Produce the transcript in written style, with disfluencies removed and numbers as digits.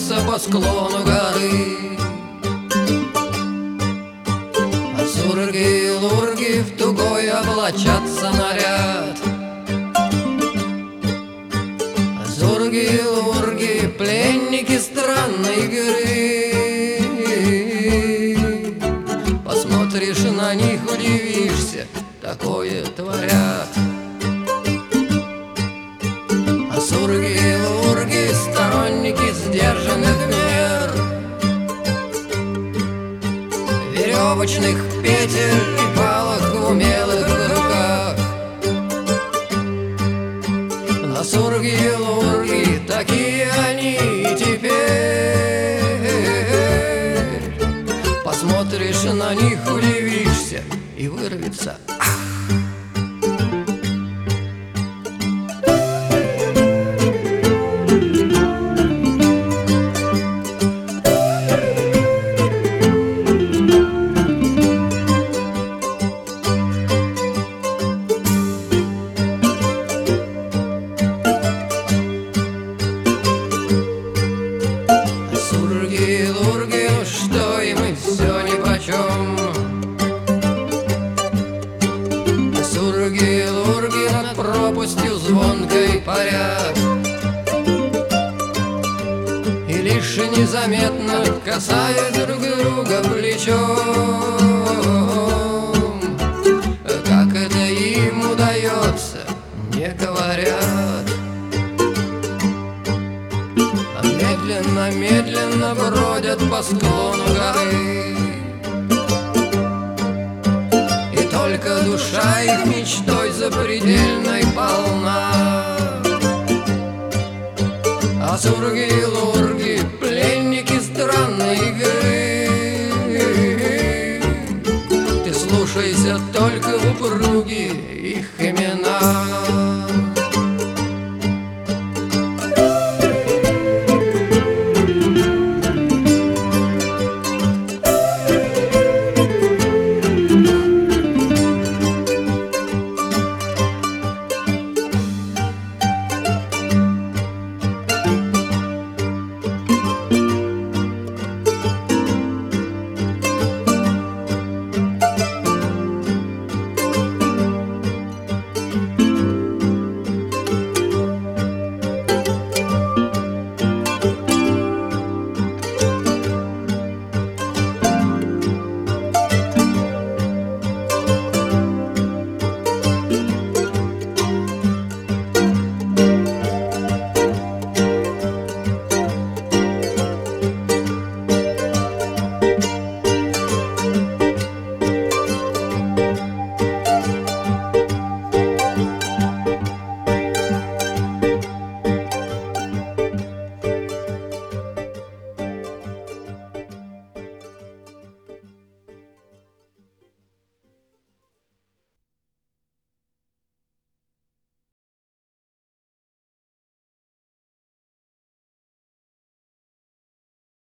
несутся по склону горы. А сурги и лурги в тугой облачатся наряд. А сурги и лурги — пленники странной игры. Посмотришь на них, удивишься, такое творят. А сурги и лурги — сторонники сдержанных мер, веревочных петель и палок в умелых руках. А сурги и лурги — такие они и теперь. Посмотришь на них, удивишься, и вырвется ах! Сурги и лурги, ну что им и все нипочем. Сурги и лурги над пропастью звонкой парят, и лишь незаметно касаясь друг друга плечом. Как это им удается, не говорят. Медленно бродят по склону горы, и только душа их мечтой запредельной полна. А сурги и лурги — пленники странной игры. Ты слушайся только в упруги их